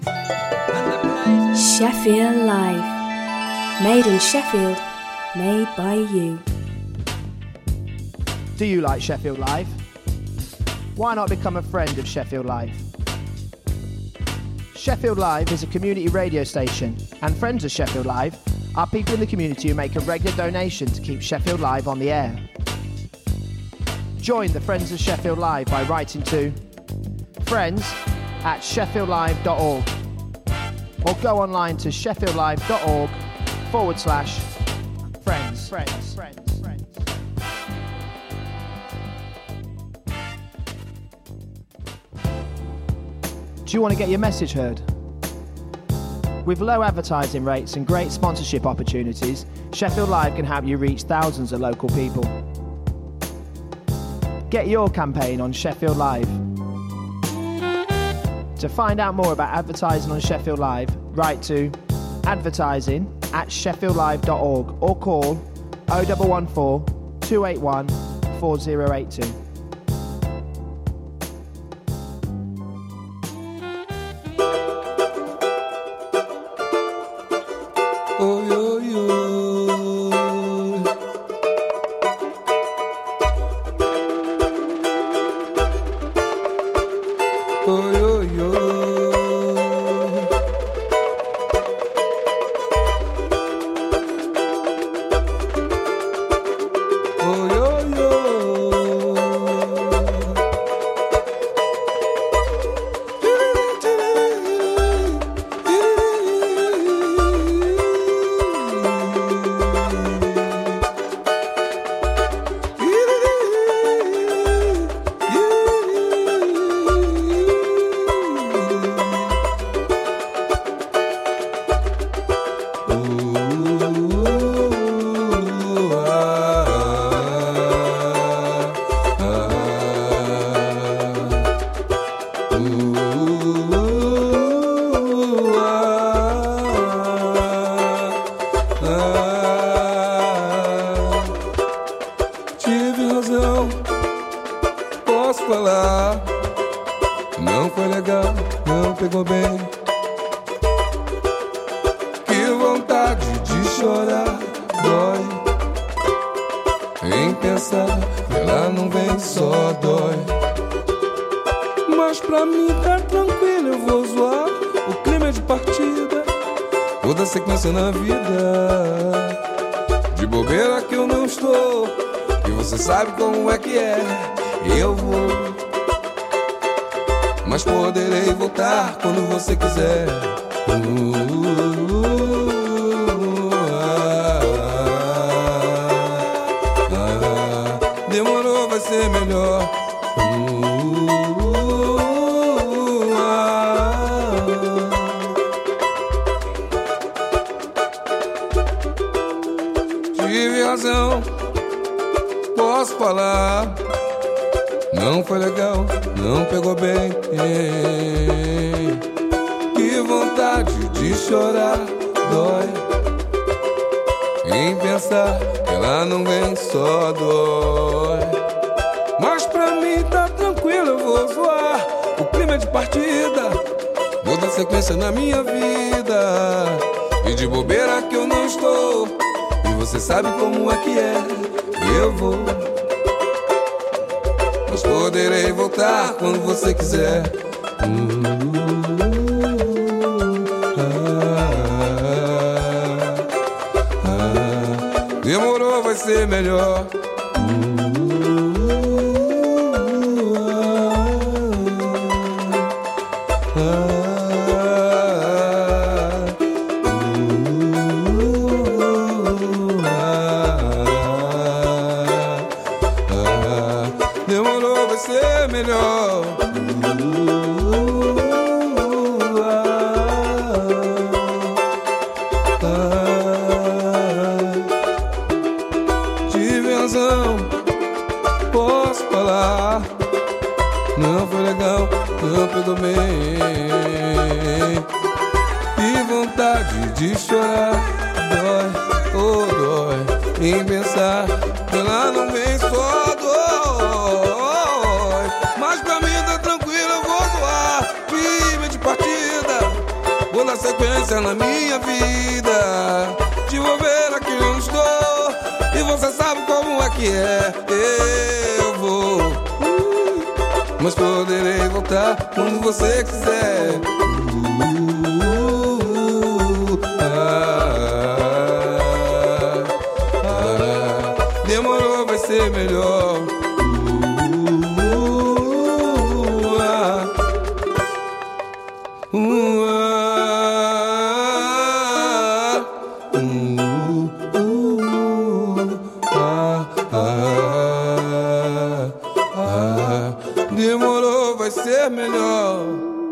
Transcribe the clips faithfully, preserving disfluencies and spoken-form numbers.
Sheffield Live. Made in Sheffield, made by you. Do you like Sheffield Live? Why not become a friend of Sheffield Live? Sheffield Live is a community radio station, and friends of Sheffield Live are people in the community who make a regular donation to keep Sheffield Live on the air. Join the Friends of Sheffield Live by writing to friends at sheffield live dot org or go online to sheffieldlive.org forward slash friends. Friends, friends, friends. Do you want to get your message heard? With low advertising rates and great sponsorship opportunities, Sheffield Live can help you reach thousands of local people. Get your campaign on Sheffield Live. To find out more about advertising on Sheffield Live, write to advertising at sheffield live dot org or call oh one one four, two eight one, four oh eight two. Oh, yo, yo. Oh, yo, yo. Oh, yo, yo. Tive razão, posso falar. Não foi legal, não pegou bem. Que vontade de chorar, dói. Em pensar, ela não vem, só dói. Mas pra mim tá tranquilo, eu vou zoar. O clima é de partida, toda sequência na vida. De bobeira que eu não estou, e você sabe como é que é. Eu vou, mas poderei voltar quando você quiser. uh, uh, uh, ah, ah, ah. Demorou, vai ser melhor. uh, uh, ah, Tive razão, posso falar. Não foi legal, não pegou bem. Que vontade de chorar, dói. Em pensar que ela não vem, só dói. Mas pra mim tá tranquilo, eu vou zoar. O clima é de partida, vou dar sequência na minha vida. E de bobeira que eu não estou, e você sabe como é que é. Eu vou, mas poderei voltar quando você quiser. uh, ah, ah, Demorou, vai ser melhor. Demorou, vai ser melhor. Tive razão, posso falar. Não foi legal, não pegou bem. E vontade de chorar, dói, oh dói. Em pensar, ela não vem, só dói. Mas pra mim tá tranquilo, eu vou zoar. Clima de partida, toda a sequência na minha vida. Te vou ver aqui onde estou, e você sabe como é que é. Eu vou, mas poderei voltar quando você quiser. Uh, ah, ah, demorou, vai ser melhor. Uh, ah, uh, ah, uh, uh, ah, ah, ah, demorou, vai ser melhor.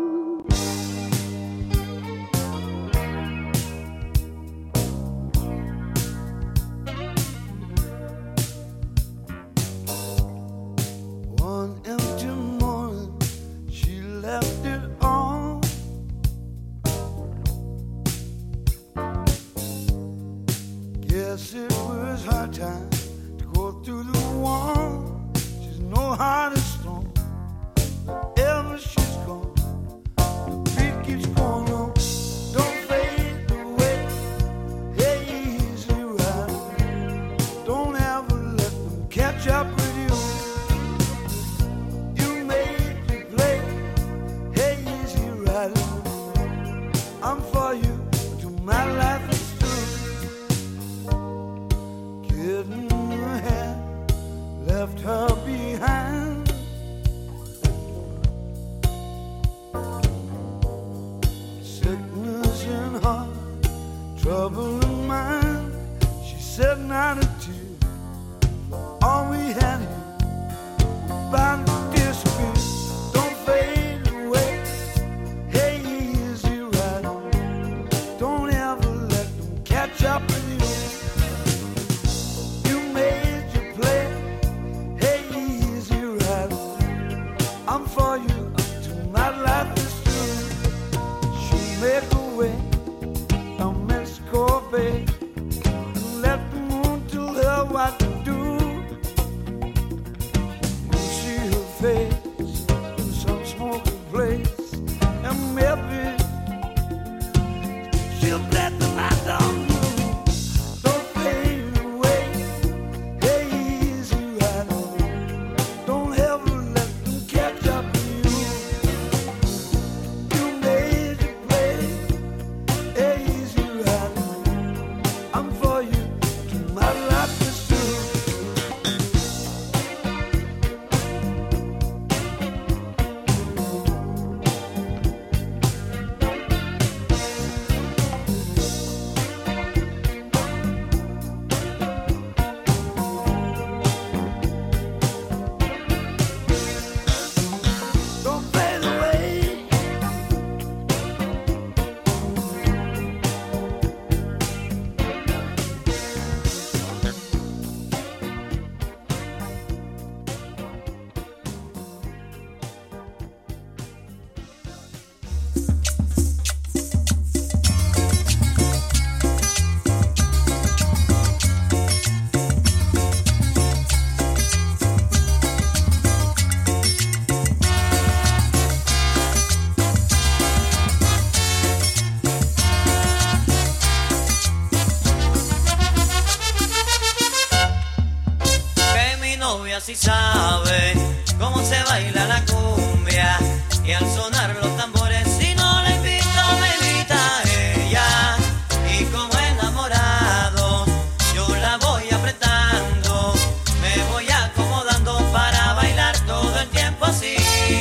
Si sabe cómo se baila la cumbia y al sonar los tambores, si no la invito me invita ella, y como enamorado yo la voy apretando, me voy acomodando para bailar todo el tiempo así.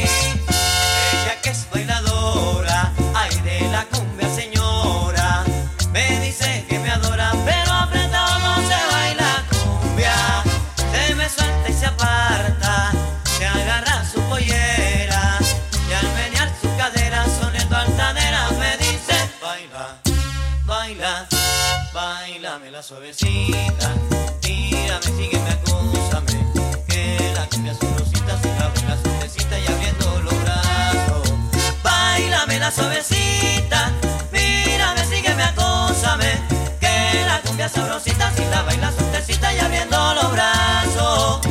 Ella que es bailadora, ay de la cumbia señora, me dice que me adora, pero apretado no se baila cumbia. Se me suelta y se aparta, se agarra su pollera y al menear su cadera sonando altanera me dice: baila, baila, bailame la suavecita, mírame, sígueme, acúsame, que la cumbia sabrosita se abre la suavecita y abriendo los brazos. Bailame la suavecita, mírame, sígueme, acúsame, que la cumbia sabrosita si la baila suavecita y abriendo los brazos.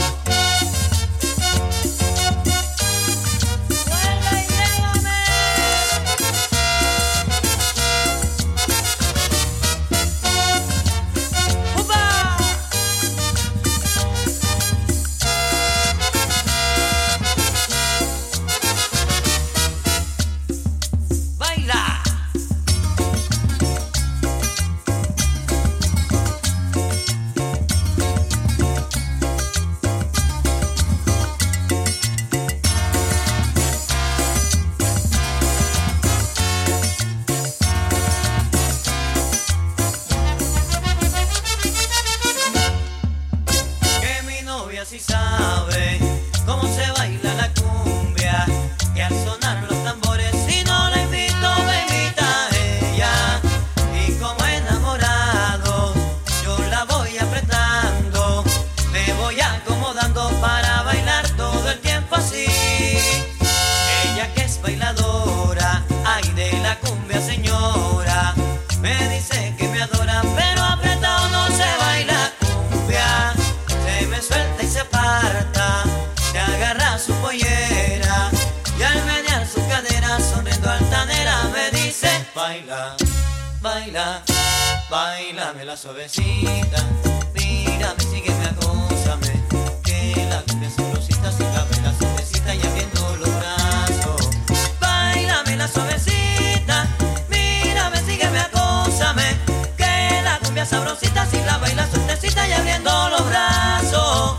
baila, baila, bailame la suavecita. Mírame, sígueme, acósame, que la cumbia sabrosita se la baila suavecita y abriendo los brazos. Bailame la suavecita, mírame, sígueme, acósame, que la cumbia sabrosita si la baila suavecita y abriendo los brazos.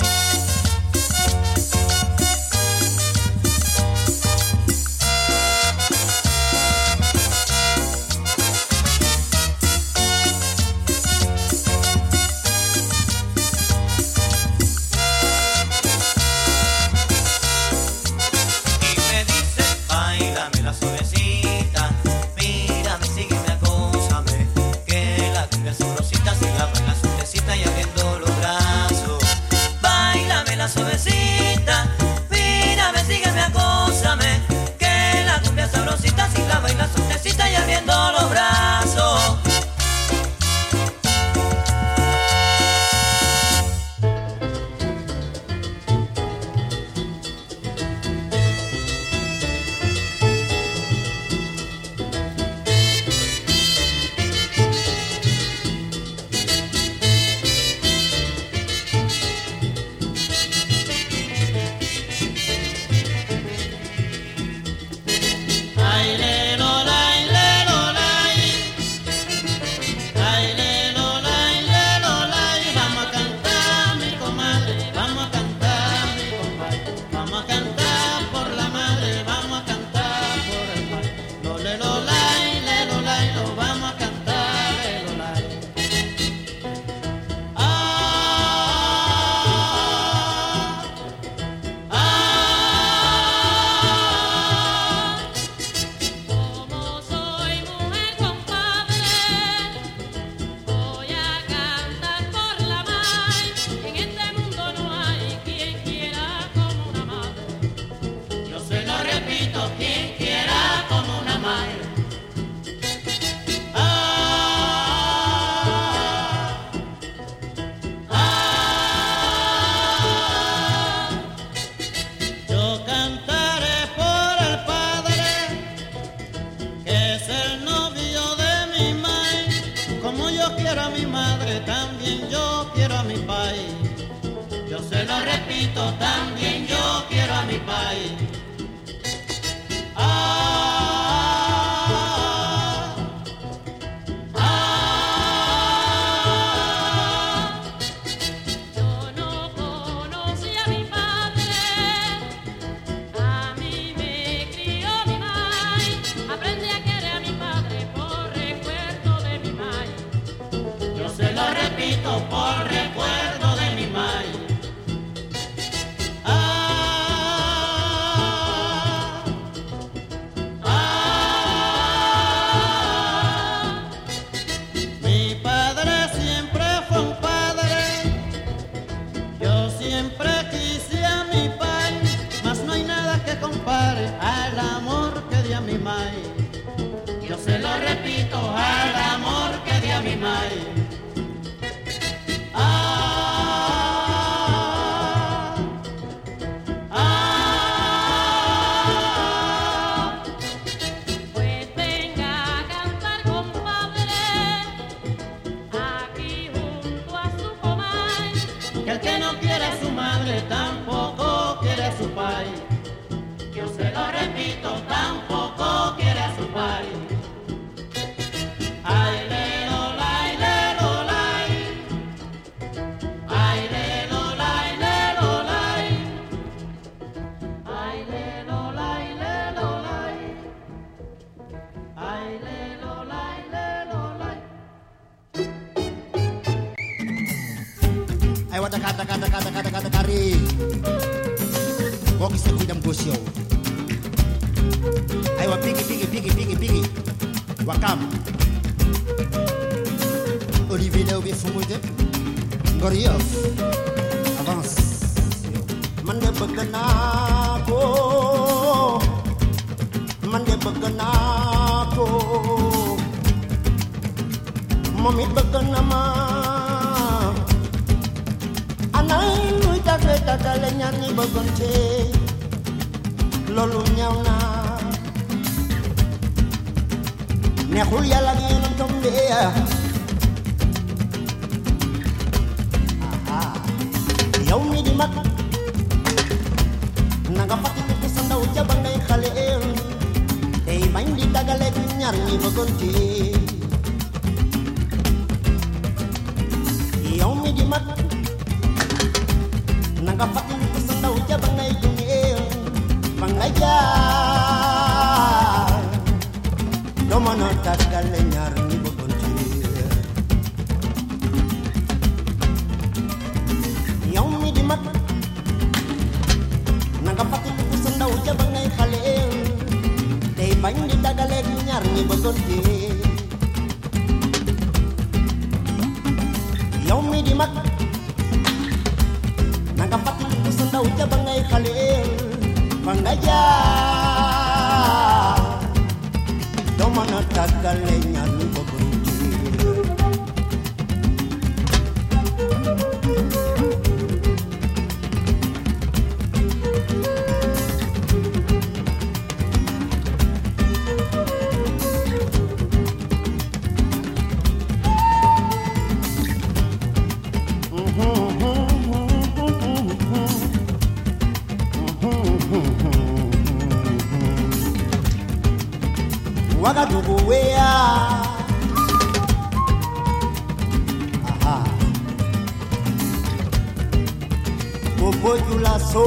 Suavecita, mírame, sígueme, acósame, que la cumbia sabrosita si la baila suavecita y abriendo los brazos. Momit bagan nama anay luy tagle tagale ñani bëggante loolu ñaaw na neexul yàlla ak yonentam bi yow mi di mag na nga fàttaliku sa ndaw ja ba ngay xale tey bañ di dagale ñaar ñi bëggante yow mi di mag na nga fàttaliku sa ndaw ja ba ngay dundee ba nga jaar doo mën a dagale ñaar ñi bëggante yow mi di mag na nga fàttaliku sa ndaw ja ba ngay xale tey bañ di dagale ñaar ñi bëggante yow mi di mag na nga fàttaliku sa ndaw ja ba ngay xale fa nga jaar doo mën a dagale ñaar ñi bëggante Wagadugu wea aha Bobo Julaso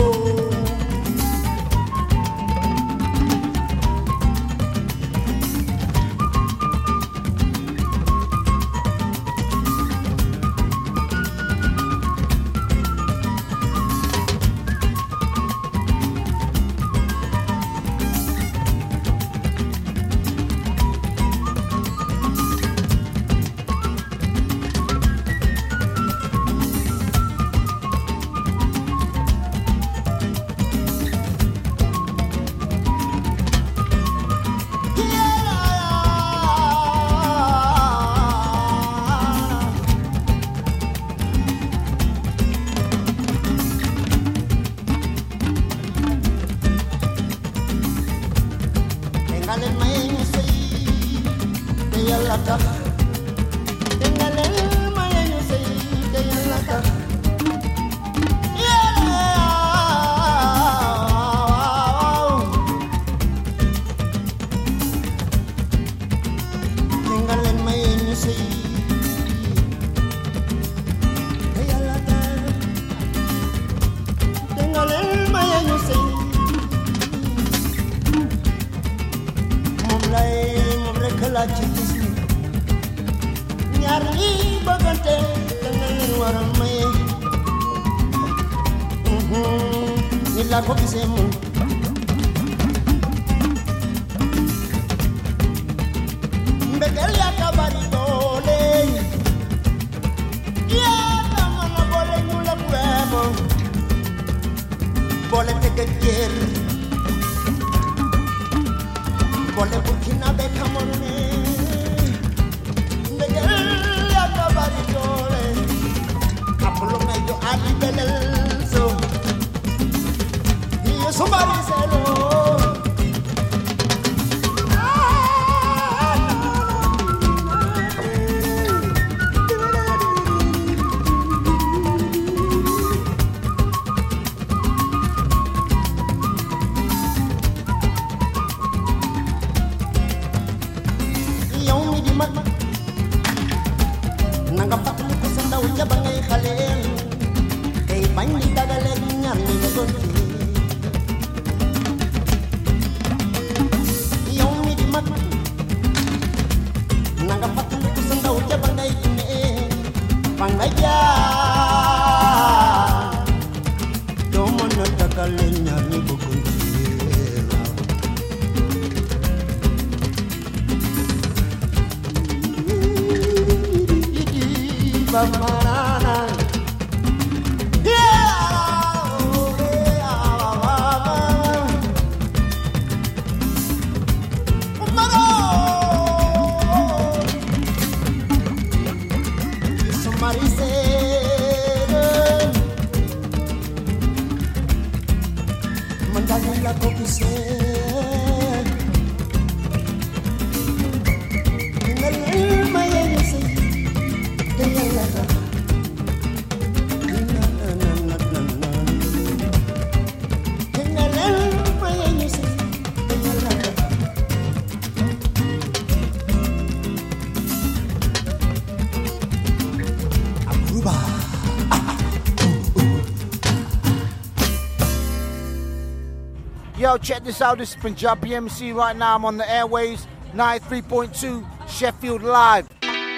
Yo, check this out. This is Punjabi M C right now. I'm on the airwaves, ninety-three point two Sheffield Live.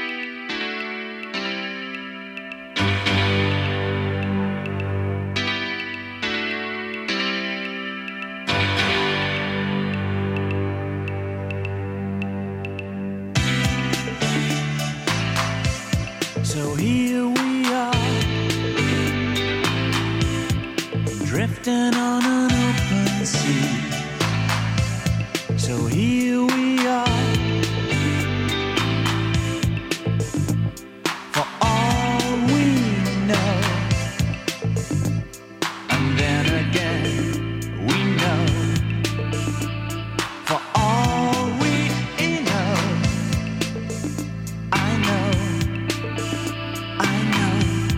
So here we are, drifting on an open sea. So here we are, for all we know. And then again, we know, for all we know. I know, I know,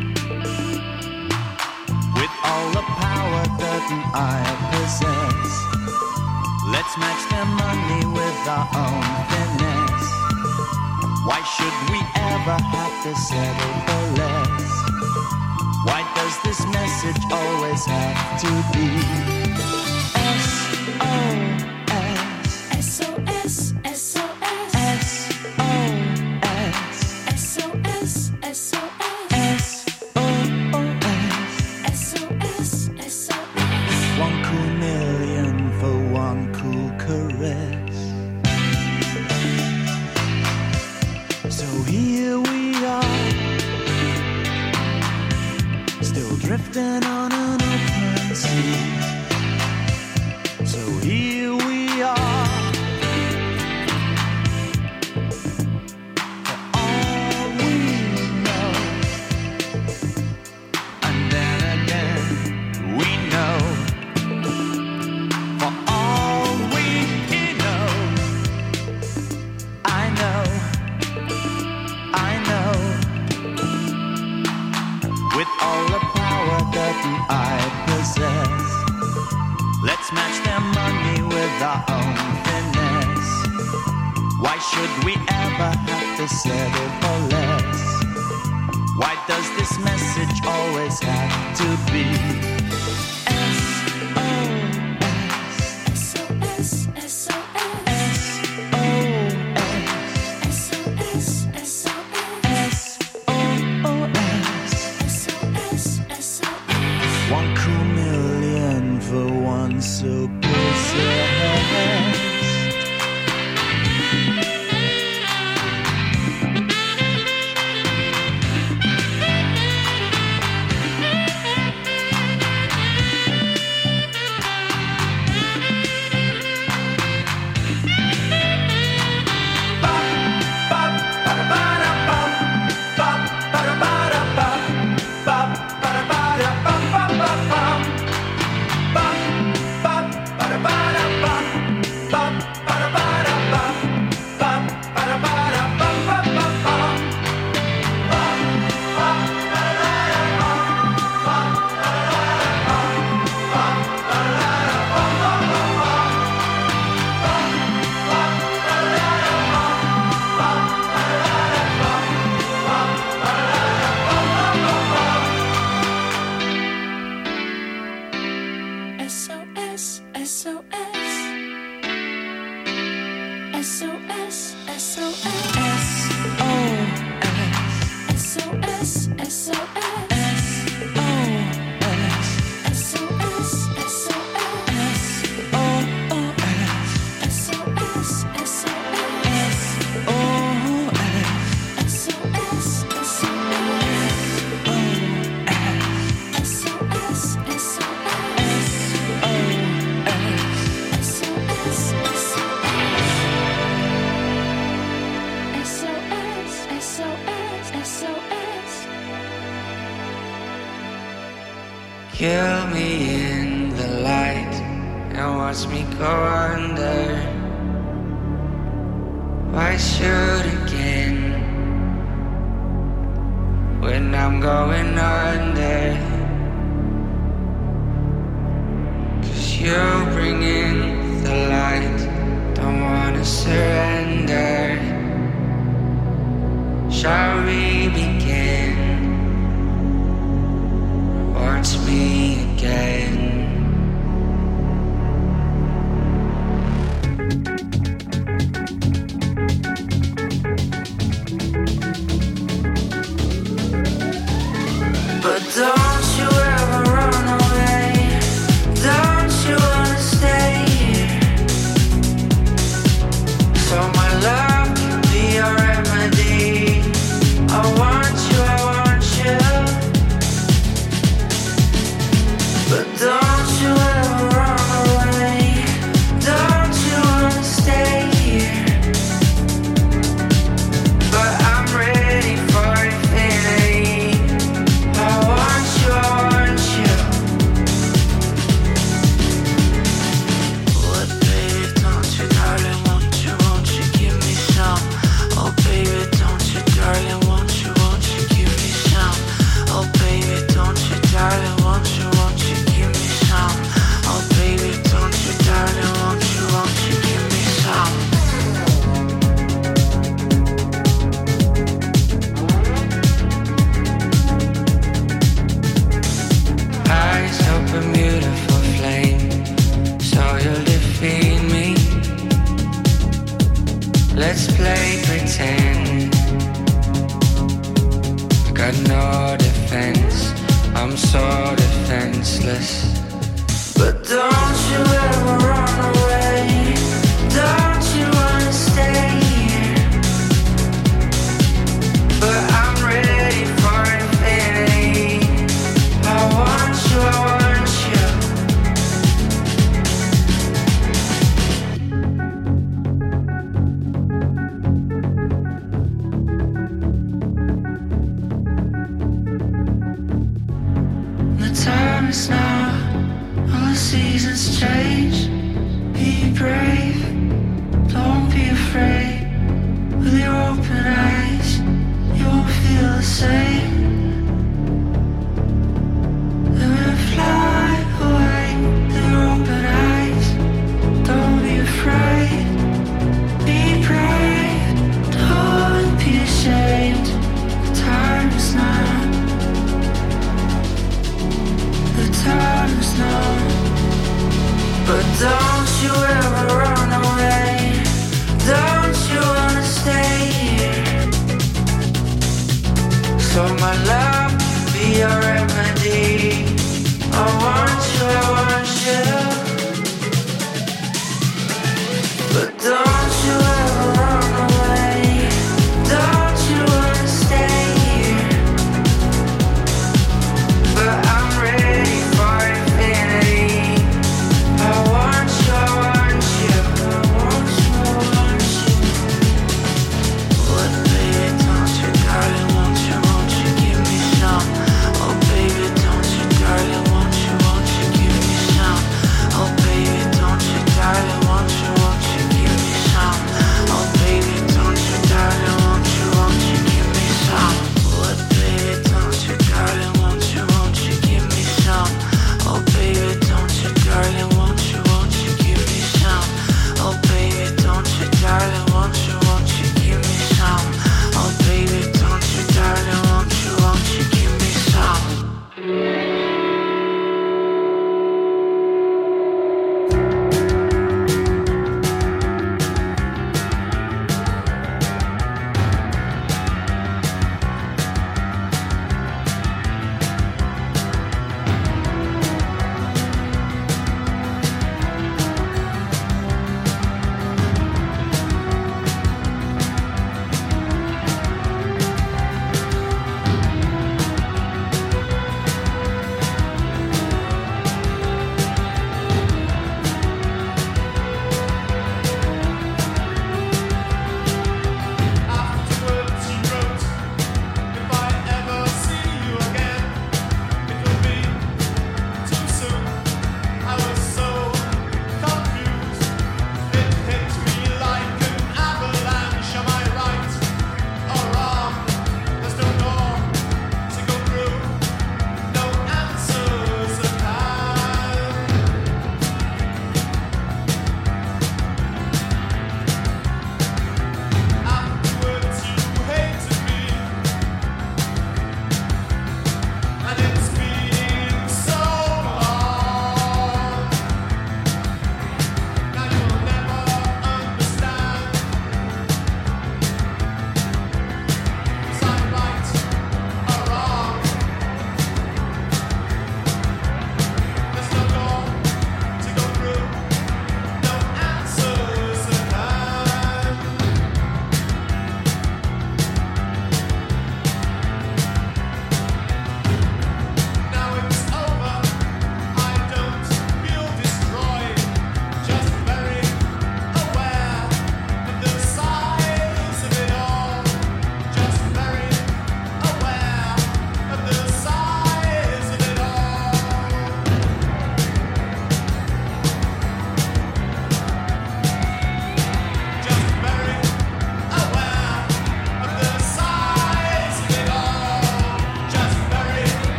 with all the power that I possess, let's match their money with our own finesse. Why should we ever have to settle for less? Why does this message always have to be S O S? S O S, S O S, S O S, S O S, S O S, S O S, S O S, S O S. one cool million for one cool caress. So here we are, still drifting on an open sea. So here we are, for all we know. And then again, we know, for all we know. I know, I know, with all the power that I possess, let's match their money with our own finesse. Why should we ever have to settle for less? Why does this message always have to be S O S? S O S, S O S, S O S, S O S, S O S, S O S, S O S, S O S. one cool million for one so possessed. S O S, S O S, S O S, S O S, S O S, S O Kill me in the light and watch me go under. Why shoot again when I'm going under? 'Cause you bring in the light, don't wanna surrender. Shall we begin? Watch me again. the same. Then we fly away with open eyes. Don't be afraid, be brave. Don't be ashamed. The time is now. The time is now. But don't you ever run away. Don't you wanna stay here? So my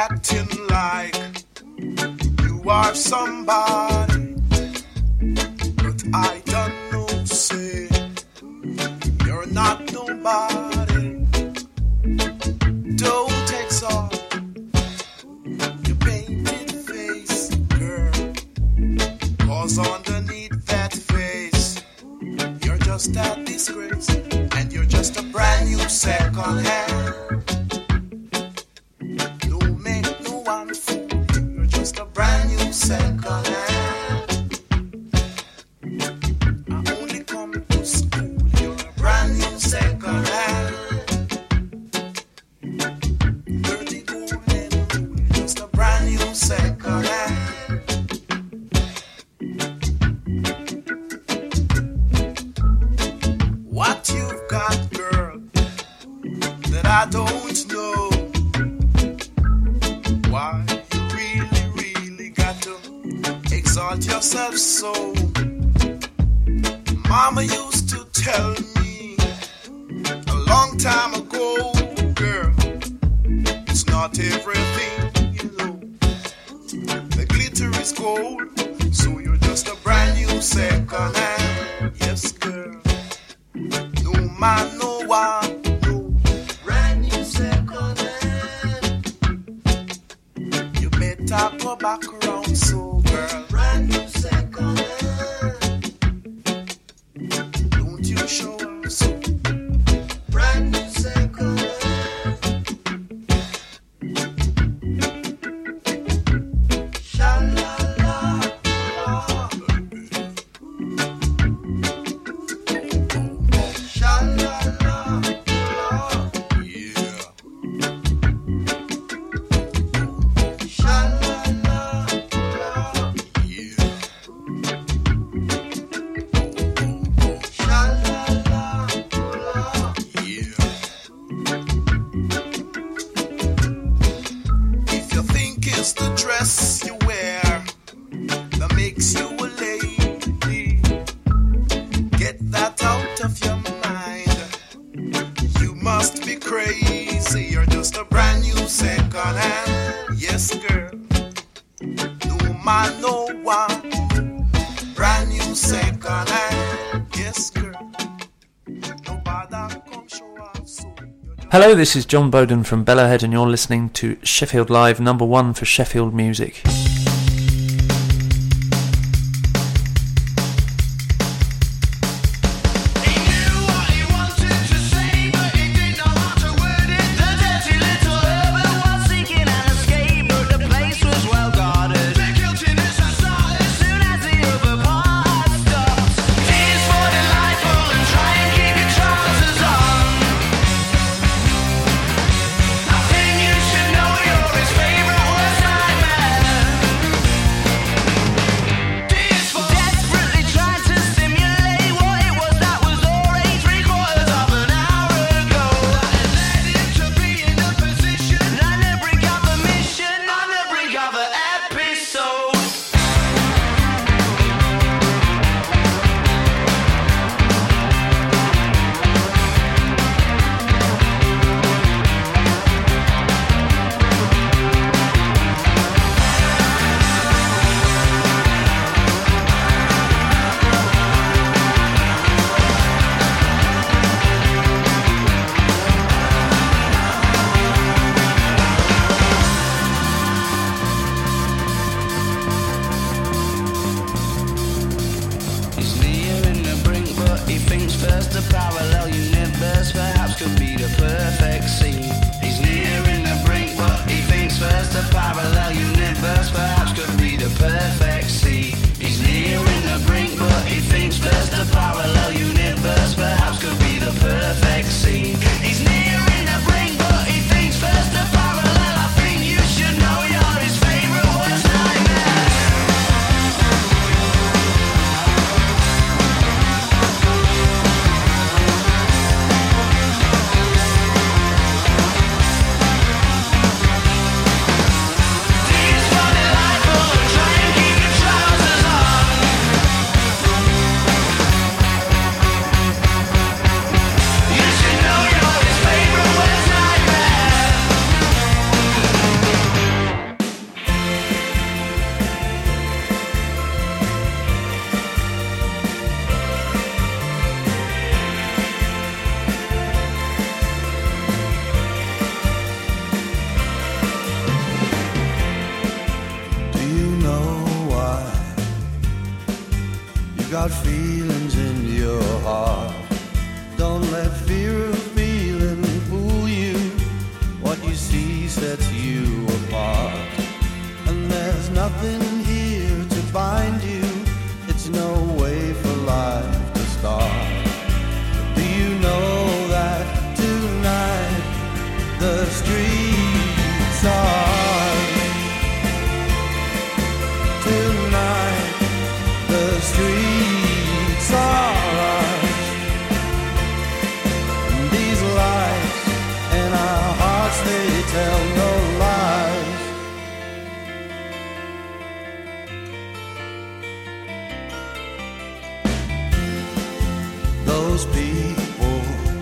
acting like you are somebody, but I don't know, say you're not nobody. Don't exalt your painted face, girl, 'cause underneath that face you're just a disgrace, and you're just a brand new second hand. Don't make no one fool, you're just a brand new second hand. I only come to school, you're a brand new second hand. Dirty golden rule, you're just a brand new second hand. What you've got, girl, that I don't know. Why you really, really got to exalt yourself so? Mama used to tell me a long time ago, girl, it's not everything, you know. The glitter is gold, so you're just a brand new second hand. Yes, girl. No man, no one, no brand new second hand. You better go back around, so girl, brand new second hand. Don't you show her so, brand new second hand. Sha-la-la, sha-la-la, yeah. Sha-la-la, yeah. Sha-la-la, yeah. If you think it's the dress you wear that makes you a lady, get that out of your mind. You must be crazy, you're just a brand new second hand. Yes, girl. No man, no one. Brand new second hand. Yes, girl. Nobody come show up so. Hello, this is John Bowden from Bellowhead, and you're listening to Sheffield Live, number one for Sheffield music. Keep got feelings in your heart. Don't let fear of feeling fool you. What you see sets you apart. And there's nothing here to bind you. It's no way for life to start. Do you know that tonight the streets are? Tonight the streets are. These lights in our hearts, they tell no lies. Those people,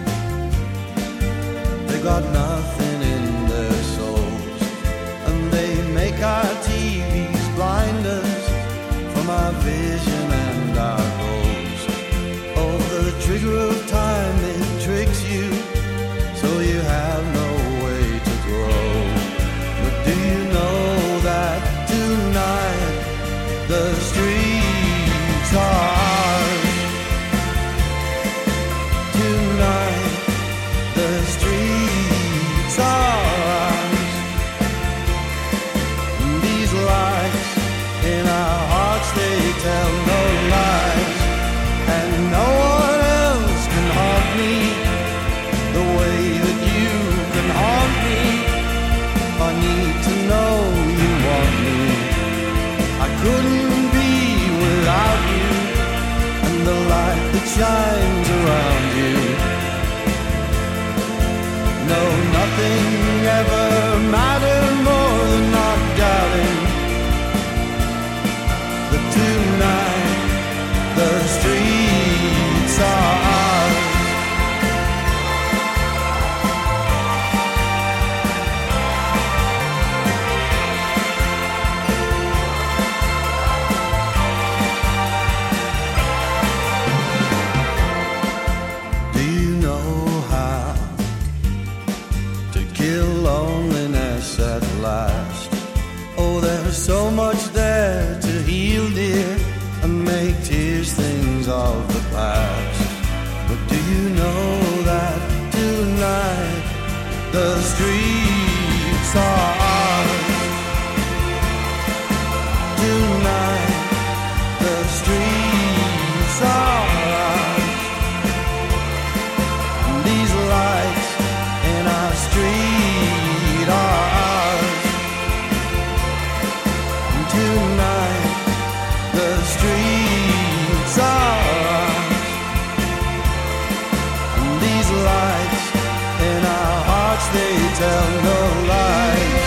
they got nothing in their souls, and they make our T Vs blind us from our vision and our goals. Oh, the trigger of time, it tricks you, so you have no way to grow. But do you know that tonight the streets are ours? Tonight the streets are ours. These lights in our hearts, they tell no lies. And no one else can haunt me the way that you can haunt me. I need to know you want me. I couldn't be without you, and the light that shines around you. No, nothing ever mattered more than not doubting that tonight the streets are ours. Do you know how to kill loneliness at last? Oh, there's so much there to heal, dear, and make tears things of the past. But do you know that tonight the streets are ours? Tonight the streets are ours. These lights in our street are ours. Tonight the streets are ours. These lights in our hearts, they tell no lies.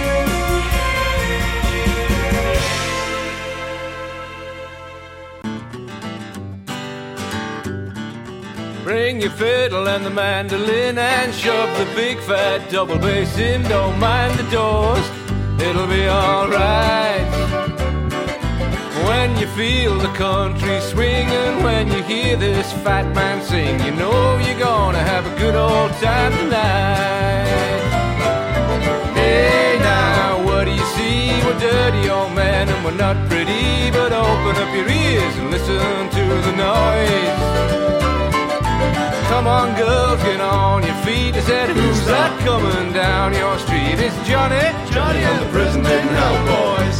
Bring your fiddle and the mandolin and shove the big fat double bass in. Don't mind the doors, it'll be alright. When you feel the country swinging, when you hear this fat man sing, you know you're gonna have a good old time tonight. Hey now, what do you see? We're dirty old men and we're not pretty, but open up your ears and listen to the noise. Come on girls, get on your feet. I said, who's that coming down your street? It's Johnny, Johnny and the prison didn't help boys.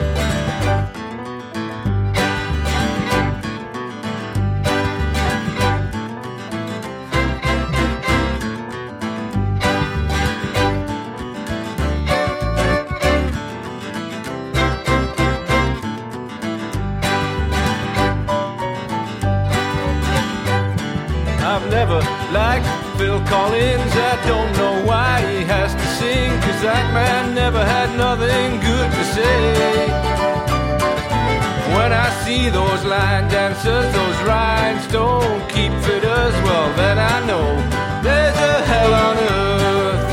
I've never liked Phil Collins. I don't know why he has to sing, 'cause that man never had nothing good to say. When I see those line dancers, those rhinestone keep fitters, well then I know there's a hell on earth.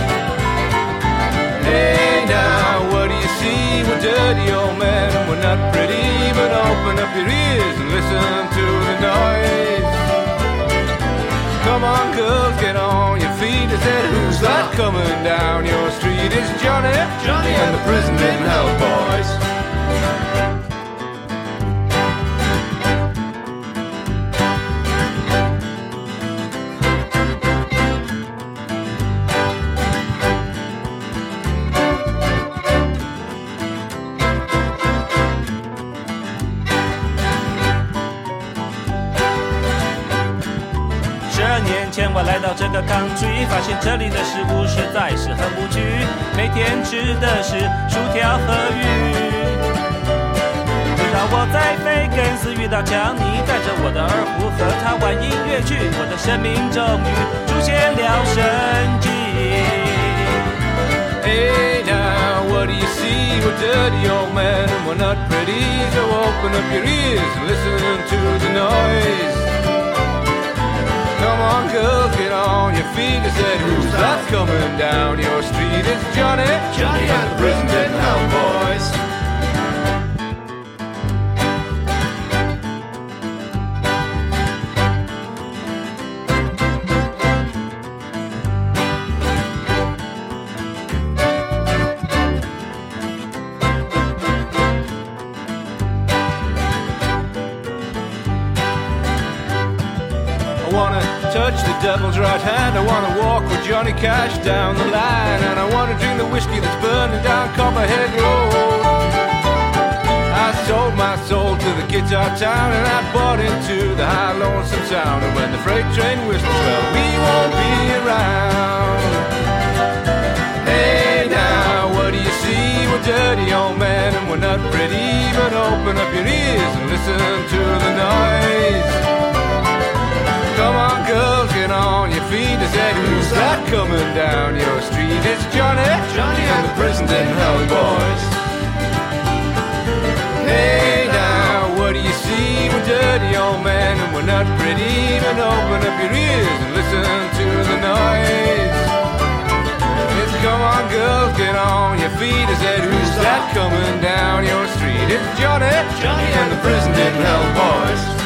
Hey now, what do you see? We're dirty old men and we're not pretty, but open up your ears and listen to the noise. Come on girls, get on your feet. I said, who's that coming down your street? It's Johnny, Johnny and the prison didn't help boys. 年前我来到这个 country， 发现这里的食物实在是很无趣，每天吃的是薯条和鱼。直到我在菲根斯遇到强尼，带着我的二胡和他玩音乐剧，我的生命终于出现了生机。 Hey now, what do you see? We're dirty old men and we're not pretty, so open up your ears and listen to the noise. Come on girls, get on your feet. I said, who's that coming down your street? It's Johnny, Johnny and the Prison Dead Hell Boys. Touch the devil's right hand. I wanna walk with Johnny Cash down the line, and I wanna drink the whiskey that's burning down Copperhead Road. I sold my soul to the guitar town, and I bought into the high lonesome sound. And when the freight train whistles, well, we won't be around. Hey now, what do you see? We're dirty old men and we're not pretty, but open up your ears and listen to the noise. Come on girls, get on your feet. I said, who's that coming down your street? It's Johnny, Johnny and the Prison Dead Hell Boys. Hey now, what do you see? We're dirty old men and we're not pretty, but open up your ears and listen to the noise. It's come on girls, get on your feet. I said, who's that coming down your street? It's Johnny, Johnny and the Prison Dead Hell Boys.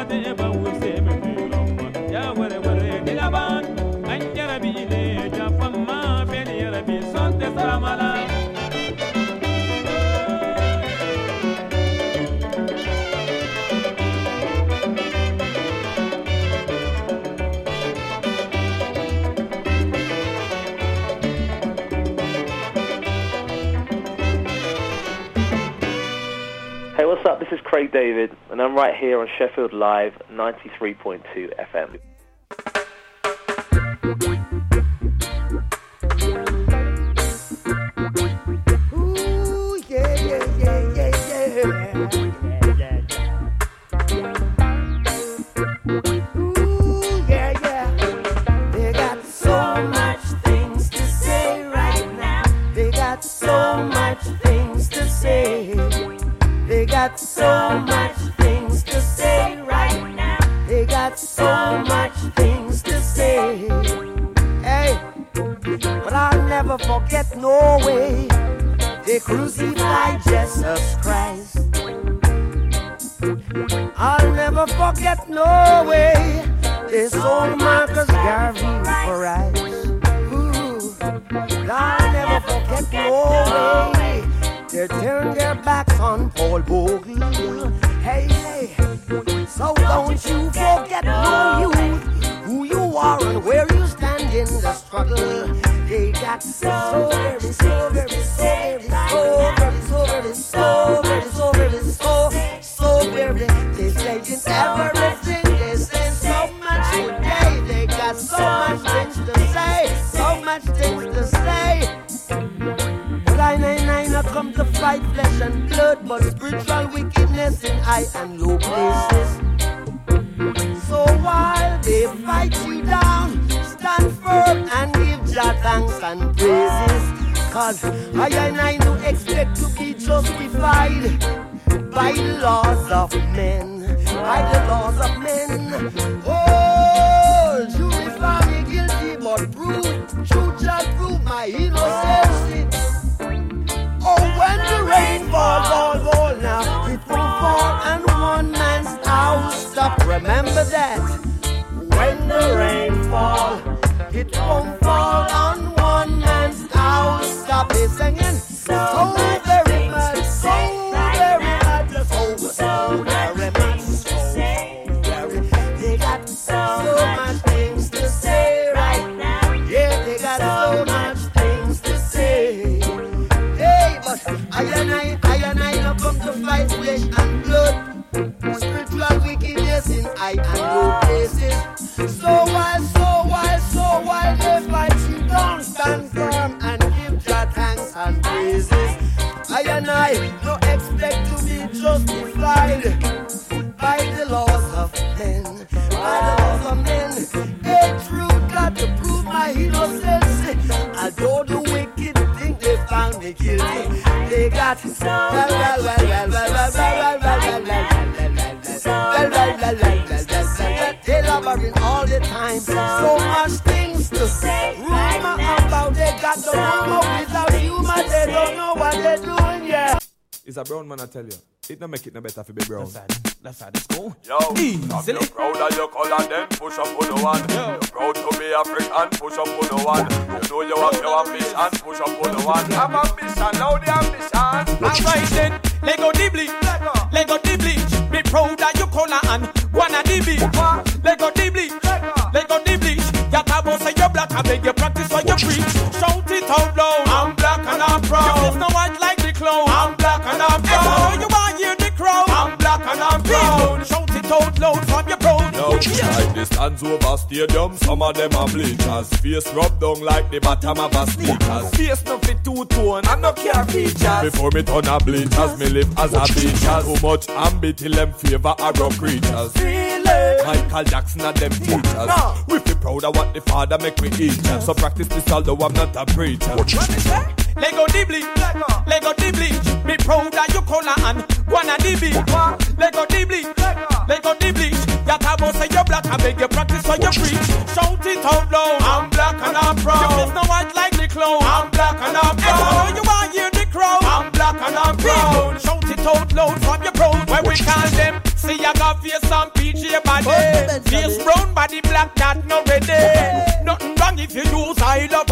Hey, what's up? This is Craig David, and I'm right here on Sheffield Live ninety-three point two F M. Ooh, yeah, yeah, yeah, yeah, yeah. Ooh, yeah, yeah. They got so much things to say right now. They got so much things to say. They got so much things to say right now. They got so much things to say. Hey, but I'll never forget no way they crucified Jesus Christ. I'll never forget no way they sold Marcus Garvey for rice. Ooh, I'll never forget no way they turned their backs on Paul Bogle. Hey, hey, so don't you forget no youth, who you are and where you stand in the struggle. They got so very, so very, so very, so very, so very, so very, so very, so, so very. They say it's everything, they say so much today. They got so much things to say, so much things to say. nine nine nine I come to fight flesh and blood, but spiritual wickedness in high and low places. So while they fight you down, stand firm and give Jah thanks and praises. Cause I and I do expect to be justified by the laws of men, by the laws of men. Oh, jury found me guilty, but prove, truth shall prove my innocence. Oh, when the rain falls, fall, fall now, it won't fall on one man's house. Stop, remember that. When the rain falls, it won't fall on one man's house. Stop, they singing so very much, so very much, so, so very much, so very. They got so much things to say right now. Yeah, they got so much things to say. I and I, I and I now come to fight flesh and blood, spiritual wickedness in high and low places. So while, so while, so while they fight you down, stand firm and give Jah thanks and praises. I and I no expect to be justified by the laws of men, by the laws of men. Hey, truth got to prove my innocence. Although the wicked think they found me guilty, they got well, well, well, well, well, well, well, well, well, well, well, they lumbering all the time. So much things to say. Rumor about they got the rumor without humor. They don't know what they're doing, yeah. It's a brown man, I tell you. It don't make it no better for be brown. Left side, left side, let's go. Yo, I'm proud of your color, then push up on the one. You're proud to be African, push up on the one. You know you have your ambition, push up on the one. I'm ambition, now the ambition. Alright then, Lego Dibli, Lego Dibli. Be proud of your color and wanna Dibli. Lego Dibli, Lego Dibli. Yatabo say you're black, I beg you practice what you preach. Shout it out loud, I'm black and I'm proud. Your face no white like the clown, I'm black and I'm proud. You want hear the crowd, I'm black and I'm proud. Shout it out loud from your proud. Yo, like the stands over stadium, some of them are bleachers. Face rub down like the bottom of a sneakers. Face no fit two-tone and no care features. Before me turn a bleachers, me live as a beachers. Too much ambit till them favor a rock creatures. Michael Jackson and them teachers. No. We feel proud of what the father make me eat. So practice this although I'm not a preacher. Lego Dibli, Lego Dibli. Be proud of your color and wanna Dibli. Lego Dibli, Lego Dibli. Yatabo say you're black, I beg you practice what you preach. Shout it out loud, I'm black and I'm proud. Your face no white like the clown, I'm black and I'm proud. You want hear the crowd, I'm black and I'm proud. Shout it out loud from your proud. Where we call them, see I got face and P J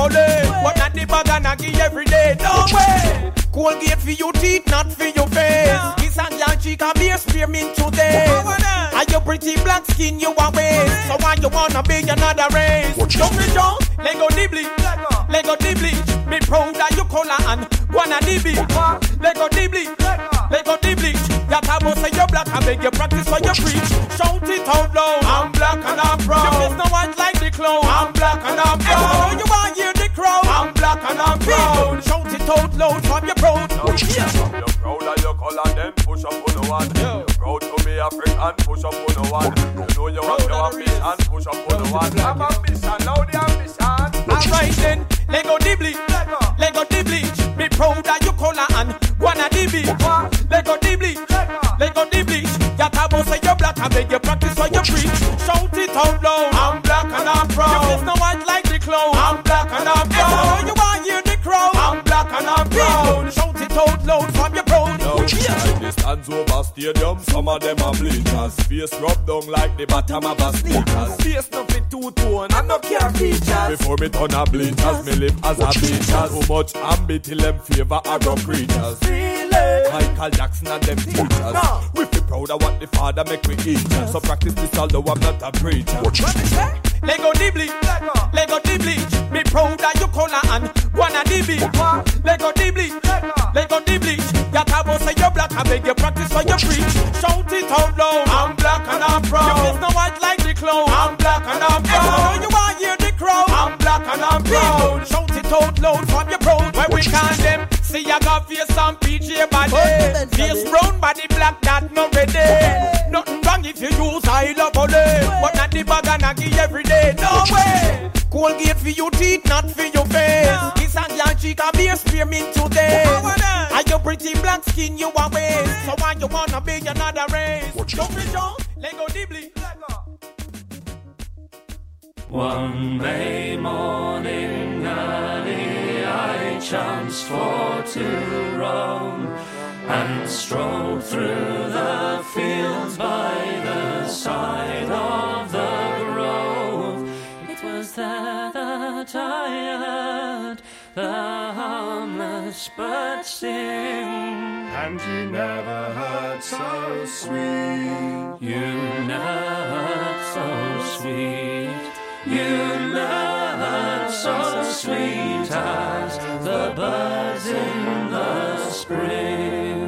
bullet. But not the bag and I give every day. No way. Colgate for your teeth, not for your face. Kiss and your cheek and beer spearmint today. And your pretty black skin you are waste. So why you wanna be another race? Don't be Joe, Lego Dibbly, Lego Dibbly. Be proud of your color and wanna Dibbly. Lego Dibbly, Lego Dibbly. That I will say you're black, I beg you practice what you preach. Shout it out loud, I'm black and I'm proud. You miss no white like the clown, I'm black and I'm proud. You want hear the crowd, I'm black and I'm proud. Shout it out loud from your proud. Now, yeah. From your proud of your color, then push up on the one. Yeah. You're proud to be African, push up on the one. You know you want your ambition, push up on the one. I'm ambition, now the ambition. Alright then, Lego Dibbly, Lego, Lego Dibbly. Be proud of your color and wanna Dibbly. Lego Dibbly, Lego, Lego Dibbly. That I will say you're black, I beg you practice what you preach. Shout it out loud, I'm black and I'm proud. You miss no white like the clown, I'm black and I'm proud. You want hear the crowd, I'm black and I'm proud. Shout it out loud from your proud. Now, like the stands over stadium, some of them are bleachers. Face rubbed down like the bottom of a sneakers. Face no fit two-tone and no care features. Before me turn a bleachers, me live as a bleachers. Too much ambit till them favor agro creatures. Michael Jackson and them teachers. No. We feel proud of what the father make me eat. So practice this although I'm not a preacher. Lego Dibbly, Lego, Lego Dibbly. Be proud of your color and wanna Dibbly. Lego Dibbly, Lego, Lego Dibbly. That I will say you're black, I beg you practice what you preach. Shout it out loud, I'm black and I'm proud. You miss no white like the clown, I'm black and I'm proud. You want hear the crowd, I'm black and I'm proud. Shout it out loud from your proud. Where we can them, see I got face and P J body. Face brown body black, that no ready. Nothing wrong if you use I love only. But not the bag and I give every day. No way. Colgate for your teeth, not for your face. Kiss and your cheek and beer spearmint today. And your pretty black skin you are waste. So why you wanna be another race? Don't be Joe, Lego Dibbly, Lego. One May morning early I chanced for to roam, and strolled through the fields by the side of the grove. It was there that I heard the harmless bird sing. And you never heard so sweet. You never heard so sweet. You never heard so sweet as the birds in the spring.